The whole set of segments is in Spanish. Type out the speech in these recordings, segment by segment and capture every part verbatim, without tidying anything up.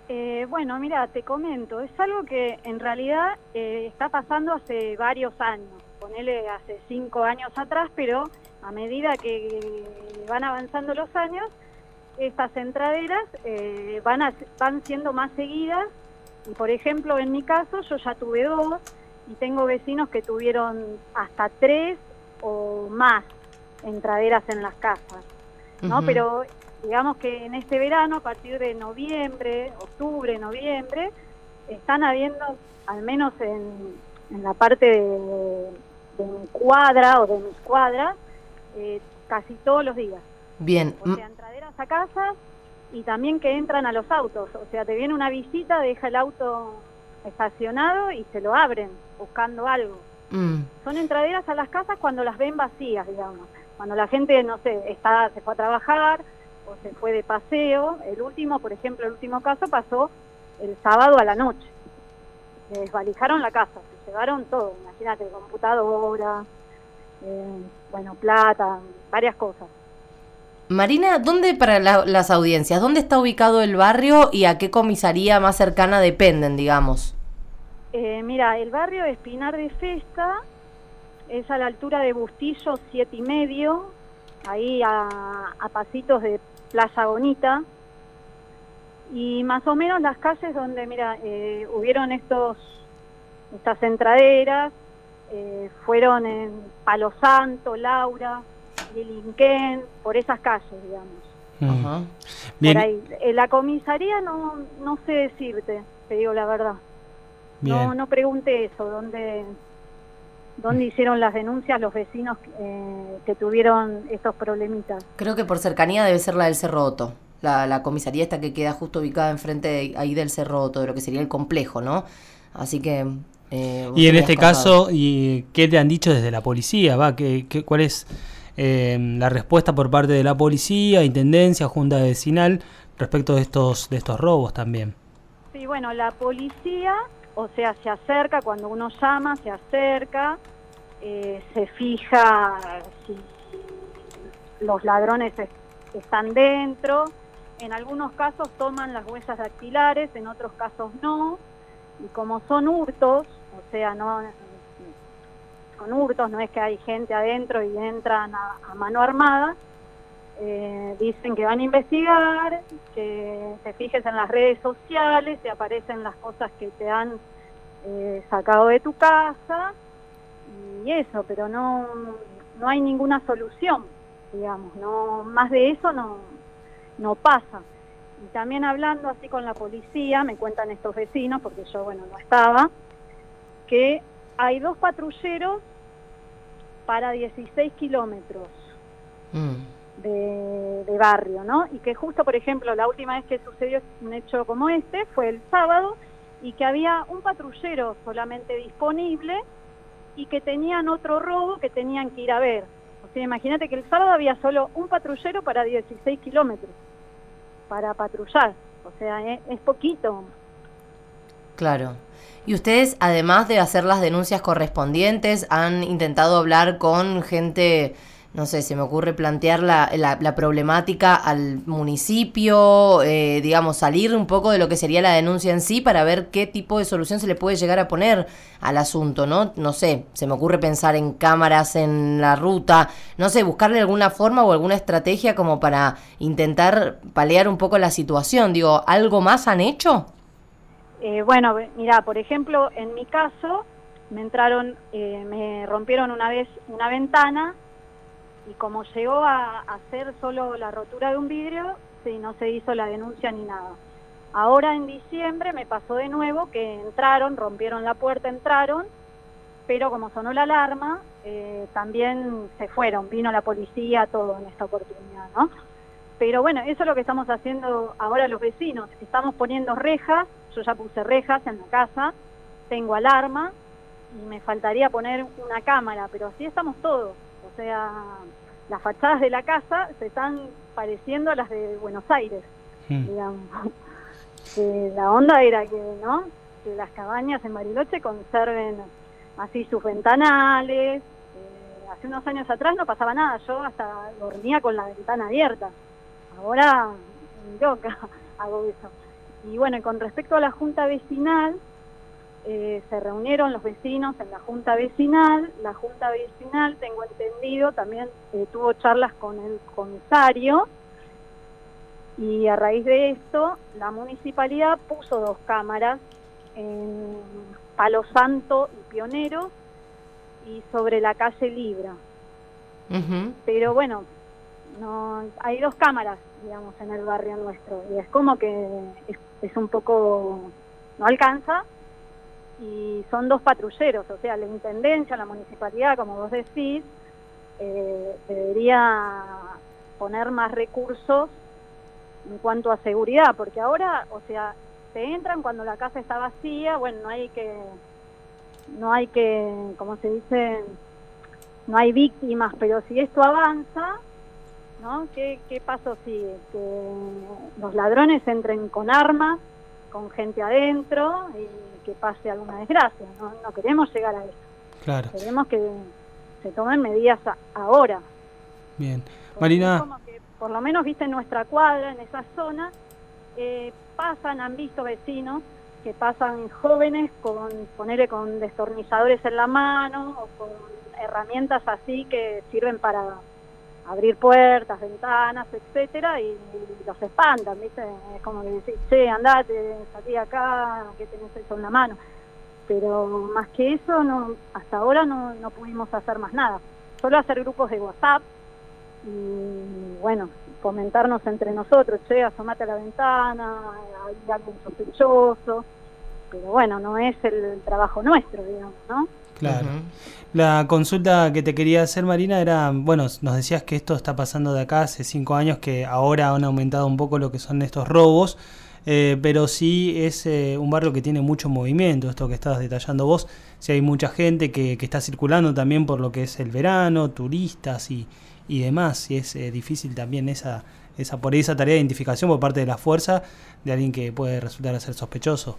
Eh, bueno, mira, te comento, es algo que en realidad eh, está pasando hace varios años, ponele hace cinco años atrás, pero a medida que van avanzando los años, estas entraderas eh, van, a, van siendo más seguidas, y por ejemplo, en mi caso, yo ya tuve dos, y tengo vecinos que tuvieron hasta tres o más entraderas en las casas, ¿no? Uh-huh. Pero digamos que en este verano, a partir de noviembre, octubre, noviembre, están habiendo, al menos en, en la parte de, de mi cuadra o de mis cuadras, eh, casi todos los días. Bien. O sea, entraderas a casas y también que entran a los autos. O sea, te viene una visita, deja el auto estacionado y se lo abren buscando algo. Mm. Son entraderas a las casas cuando las ven vacías, digamos. Cuando la gente, no sé, está, se fue a trabajar o se fue de paseo. El último, por ejemplo, el último caso pasó el sábado a la noche. Le desvalijaron la casa, se llevaron todo, imagínate, computadora, eh, bueno, plata, varias cosas. Marina, ¿dónde para la, las audiencias, dónde está ubicado el barrio y a qué comisaría más cercana dependen, digamos? Eh, mira, el barrio de Espinar de Festa es a la altura de Bustillo siete y medio, ahí a, a pasitos de Plaza Bonita, y más o menos las calles donde, mira, eh, hubieron estos estas entraderas, eh, fueron en Palo Santo, Laura, Lilinquén, por esas calles, digamos. Ajá. Bien. Por ahí. En la comisaría no, no sé decirte, te digo la verdad. Bien. No, no pregunté eso, dónde, dónde hicieron las denuncias los vecinos eh, que tuvieron estos problemitas. Creo que por cercanía debe ser la del Cerro Otto, la, la comisaría esta que queda justo ubicada enfrente de, ahí del Cerro Otto, de lo que sería el complejo, ¿no? Así que... Eh, y en este caso, ¿y qué te han dicho desde la policía? Va, ¿qué, qué, ¿Cuál es eh, la respuesta por parte de la policía, intendencia, junta vecinal, respecto de estos, de estos robos también? Sí, bueno, la policía... O sea, se acerca, cuando uno llama, se acerca, eh, se fija si los ladrones es, están dentro. En algunos casos toman las huellas dactilares, en otros casos no. Y como son hurtos, o sea, no son hurtos, no es que hay gente adentro y entran a, a mano armada, eh, dicen que van a investigar, que te fijes en las redes sociales, te aparecen las cosas que te han eh, sacado de tu casa y eso, pero no, no hay ninguna solución, digamos, no, más de eso no, no pasa. Y también hablando así con la policía, me cuentan estos vecinos, porque yo, bueno, no estaba, que hay dos patrulleros para dieciséis kilómetros. Mm. De, de barrio, ¿no? Y que justo, por ejemplo, la última vez que sucedió un hecho como este fue el sábado, y que había un patrullero solamente disponible y que tenían otro robo que tenían que ir a ver. O sea, imagínate que el sábado había solo un patrullero para dieciséis kilómetros para patrullar. O sea, es, es poquito. Claro. ¿Y ustedes, además de hacer las denuncias correspondientes, han intentado hablar con gente... No sé, se me ocurre plantear la, la, la problemática al municipio, eh, digamos, salir un poco de lo que sería la denuncia en sí para ver qué tipo de solución se le puede llegar a poner al asunto, ¿no? No sé, se me ocurre pensar en cámaras en la ruta, no sé, buscarle alguna forma o alguna estrategia como para intentar paliar un poco la situación. Digo, ¿algo más han hecho? Eh, bueno, mira, por ejemplo, en mi caso, me entraron, eh, me rompieron una vez una ventana. Y como llegó a hacer solo la rotura de un vidrio, sí, no se hizo la denuncia ni nada. Ahora en diciembre me pasó de nuevo que entraron, rompieron la puerta, entraron, pero como sonó la alarma, eh, también se fueron, vino la policía, todo en esta oportunidad, ¿no? Pero bueno, eso es lo que estamos haciendo ahora los vecinos. Estamos poniendo rejas, yo ya puse rejas en la casa, tengo alarma y me faltaría poner una cámara, pero así estamos todos. O sea, las fachadas de la casa se están pareciendo a las de Buenos Aires, mm. digamos. Que la onda era que, ¿no? Que las cabañas en Bariloche conserven así sus ventanales. Eh, hace unos años atrás no pasaba nada, yo hasta dormía con la ventana abierta. Ahora, loca, hago eso. Y bueno, con respecto a la junta vecinal, eh, se reunieron los vecinos en la junta vecinal. La junta vecinal, tengo entendido, también eh, tuvo charlas con el comisario, y a raíz de esto la municipalidad puso dos cámaras en Palo Santo y Pionero y sobre la calle Libra. Uh-huh. Pero bueno, no hay dos cámaras, digamos, en el barrio nuestro, y es como que es, es un poco, no alcanza, y son dos patrulleros, o sea, la intendencia, la municipalidad, como vos decís, eh, debería poner más recursos en cuanto a seguridad, porque ahora, o sea, se entran cuando la casa está vacía, bueno, no hay que, no hay que, como se dice, no hay víctimas, pero si esto avanza, ¿no? ¿Qué, qué paso sigue? Que los ladrones entren con armas, con gente adentro, y que pase alguna desgracia. No, no queremos llegar a eso. Claro. Queremos que se tomen medidas a, ahora. Bien. Porque Marina. como que, por lo menos, viste, en nuestra cuadra, en esa zona, eh, pasan, han visto vecinos que pasan jóvenes con, ponerle con destornilladores en la mano o con herramientas así que sirven para abrir puertas, ventanas, etcétera, y, y los espantan, ¿viste? Es como que decís, che, andate, salí acá, que tenés eso en la mano. Pero más que eso, no, hasta ahora no, no pudimos hacer más nada. Solo hacer grupos de WhatsApp y, bueno, comentarnos entre nosotros, che, asomate a la ventana, hay algún sospechoso. Pero bueno, no es el trabajo nuestro, digamos, ¿no? Claro. Uh-huh. La consulta que te quería hacer, Marina, era, bueno, nos decías que esto está pasando de acá hace cinco años, que ahora han aumentado un poco lo que son estos robos, eh, pero sí es eh, un barrio que tiene mucho movimiento, esto que estabas detallando vos, si hay mucha gente que, que está circulando también por lo que es el verano, turistas y, y demás, y es eh, difícil también esa, esa, por ahí esa tarea de identificación por parte de la fuerza de alguien que puede resultar ser sospechoso.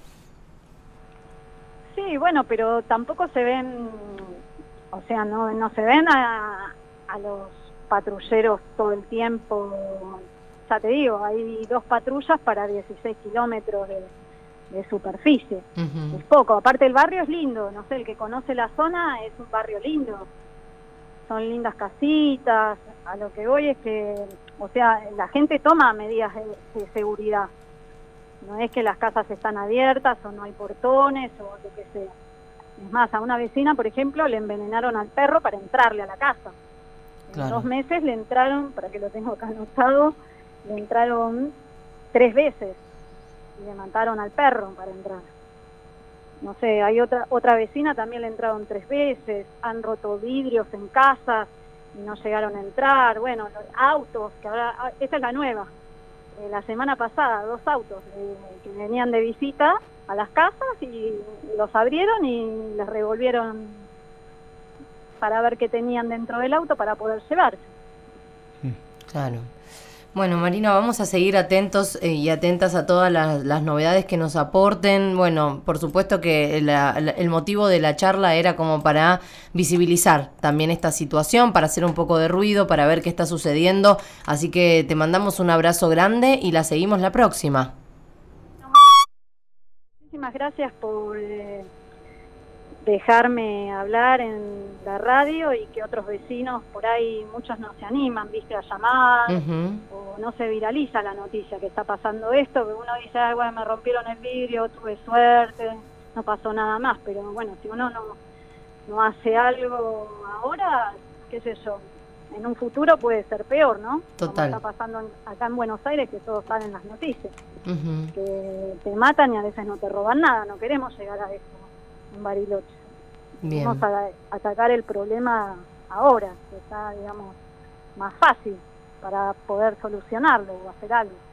Sí, bueno, pero tampoco se ven, o sea, no, no se ven a, a los patrulleros todo el tiempo. Ya te digo, hay dos patrullas para dieciséis kilómetros de, de superficie. Uh-huh. Es poco. Aparte, el barrio es lindo, no sé, el que conoce la zona es un barrio lindo. Son lindas casitas. A lo que voy es que, o sea, la gente toma medidas de, de seguridad. No es que las casas están abiertas o no hay portones o lo que sea. Es más, a una vecina, por ejemplo, le envenenaron al perro para entrarle a la casa. Claro. En dos meses le entraron, para que lo tengo acá anotado, le entraron tres veces y le mataron al perro para entrar. No sé, hay otra otra vecina, también le entraron tres veces, han roto vidrios en casas y no llegaron a entrar. Bueno, los autos, que ahora, esta es la nueva. La semana pasada, dos autos eh, que venían de visita a las casas y los abrieron y les revolvieron para ver qué tenían dentro del auto para poder llevarse. Claro. Bueno, Marina, vamos a seguir atentos eh, y atentas a todas las, las novedades que nos aporten. Bueno, por supuesto que la, la, el motivo de la charla era como para visibilizar también esta situación, para hacer un poco de ruido, para ver qué está sucediendo. Así que te mandamos un abrazo grande y la seguimos la próxima. Muchísimas gracias por eh, dejarme hablar en la radio y que otros vecinos, por ahí muchos no se animan, viste, a llamar, uh-huh. o no se viraliza la noticia que está pasando esto, que uno dice, ay, bueno, me rompieron el vidrio, tuve suerte, no pasó nada más, pero bueno, si uno no, no hace algo ahora, qué sé yo, en un futuro puede ser peor, ¿no? Total. Como está pasando acá en Buenos Aires, que todos salen las noticias, uh-huh. que te matan y a veces no te roban nada, no queremos llegar a eso en Bariloche. Bien. Vamos a atacar el problema ahora, que está, digamos, más fácil para poder solucionarlo o hacer algo.